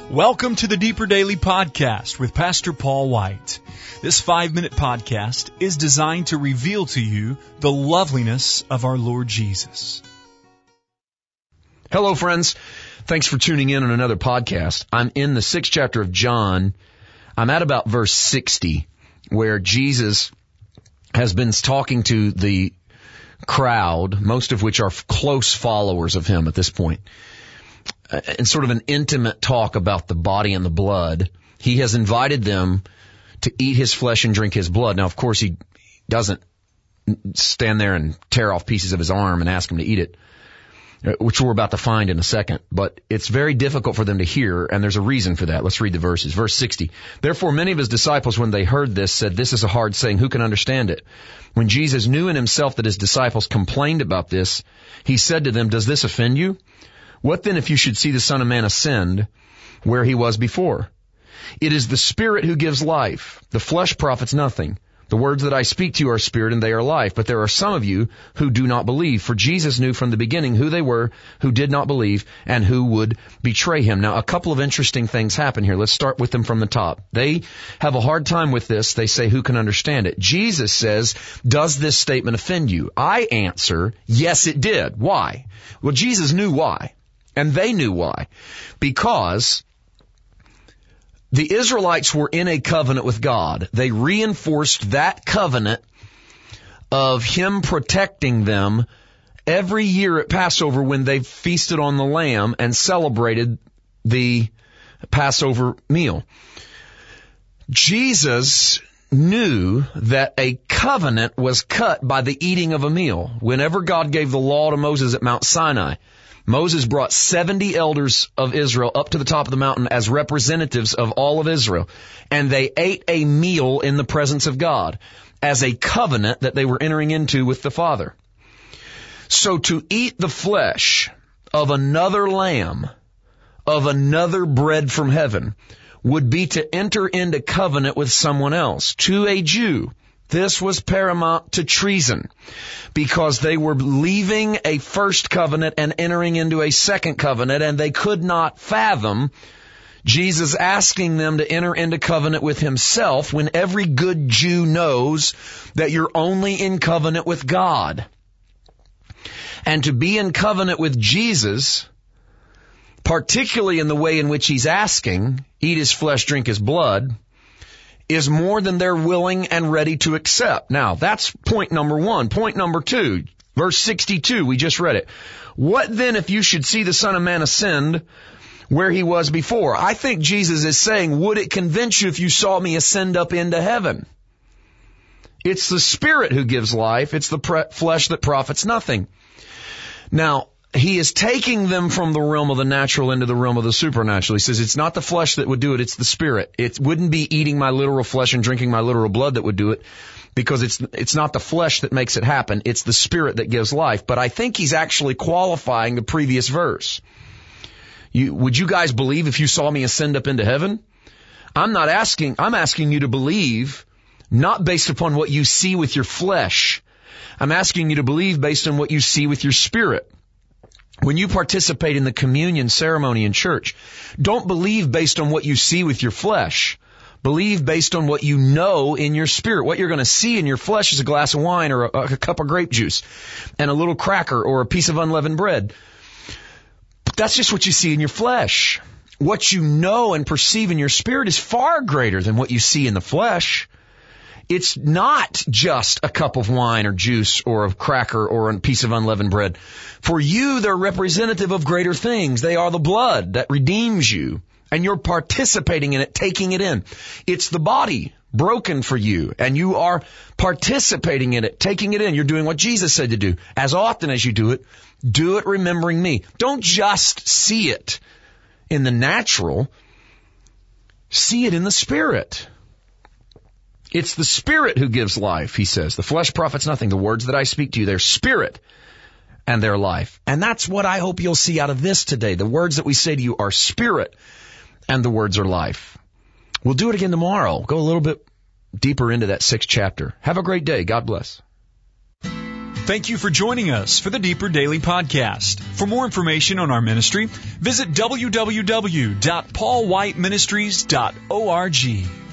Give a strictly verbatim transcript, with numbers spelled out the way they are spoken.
Welcome to the Deeper Daily Podcast with Pastor Paul White. This five-minute podcast is designed to reveal to you the loveliness of our Lord Jesus. Hello, friends. Thanks for tuning in on another podcast. I'm in the sixth chapter of John. I'm at about verse sixty, where Jesus has been talking to the crowd, most of which are close followers of him at this point. In sort of an intimate talk about the body and the blood. He has invited them to eat his flesh and drink his blood. Now, of course, he doesn't stand there and tear off pieces of his arm and ask them to eat it, which we're about to find in a second. But it's very difficult for them to hear, and there's a reason for that. Let's read the verses. Verse sixty. Therefore, many of his disciples, when they heard this, said, "This is a hard saying. Who can understand it?" When Jesus knew in himself that his disciples complained about this, he said to them, "Does this offend you? What then if you should see the Son of Man ascend where he was before? It is the Spirit who gives life. The flesh profits nothing. The words that I speak to you are spirit and they are life. But there are some of you who do not believe. For Jesus knew from the beginning who they were who did not believe and who would betray him." Now, a couple of interesting things happen here. Let's start with them from the top. They have a hard time with this. They say, "Who can understand it?" Jesus says, "Does this statement offend you?" I answer, yes, it did. Why? Well, Jesus knew why. And they knew why. Because the Israelites were in a covenant with God. They reinforced that covenant of him protecting them every year at Passover when they feasted on the lamb and celebrated the Passover meal. Jesus knew that a covenant was cut by the eating of a meal. Whenever God gave the law to Moses at Mount Sinai, Moses brought seventy elders of Israel up to the top of the mountain as representatives of all of Israel, and they ate a meal in the presence of God as a covenant that they were entering into with the Father. So to eat the flesh of another lamb, of another bread from heaven, would be to enter into covenant with someone else. To a Jew, this was paramount to treason because they were leaving a first covenant and entering into a second covenant, and they could not fathom Jesus asking them to enter into covenant with himself when every good Jew knows that you're only in covenant with God. And to be in covenant with Jesus, particularly in the way in which he's asking, eat his flesh, drink his blood, is more than they're willing and ready to accept. Now, that's point number one. Point number two, verse sixty-two, we just read it. What then if you should see the Son of Man ascend where he was before? I think Jesus is saying, would it convince you if you saw me ascend up into heaven? It's the Spirit who gives life. It's the pre- flesh that profits nothing. Now, he is taking them from the realm of the natural into the realm of the supernatural. He says it's not the flesh that would do it, it's the Spirit. It wouldn't be eating my literal flesh and drinking my literal blood that would do it, because it's it's not the flesh that makes it happen, it's the Spirit that gives life. But I think he's actually qualifying the previous verse. You, would you guys believe if you saw me ascend up into heaven? I'm not asking, I'm asking you to believe not based upon what you see with your flesh. I'm asking you to believe based on what you see with your spirit. When you participate in the communion ceremony in church, don't believe based on what you see with your flesh. Believe based on what you know in your spirit. What you're going to see in your flesh is a glass of wine or a, a cup of grape juice and a little cracker or a piece of unleavened bread. But that's just what you see in your flesh. What you know and perceive in your spirit is far greater than what you see in the flesh. It's not just a cup of wine or juice or a cracker or a piece of unleavened bread. For you, they're representative of greater things. They are the blood that redeems you, and you're participating in it, taking it in. It's the body broken for you, and you are participating in it, taking it in. You're doing what Jesus said to do. As often as you do it, do it remembering me. Don't just see it in the natural. See it in the Spirit. It's the Spirit who gives life, he says. The flesh profits nothing. The words that I speak to you, they're spirit and they're life. And that's what I hope you'll see out of this today. The words that we say to you are spirit and the words are life. We'll do it again tomorrow. Go a little bit deeper into that sixth chapter. Have a great day. God bless. Thank you for joining us for the Deeper Daily Podcast. For more information on our ministry, visit w w w dot paul white ministries dot org.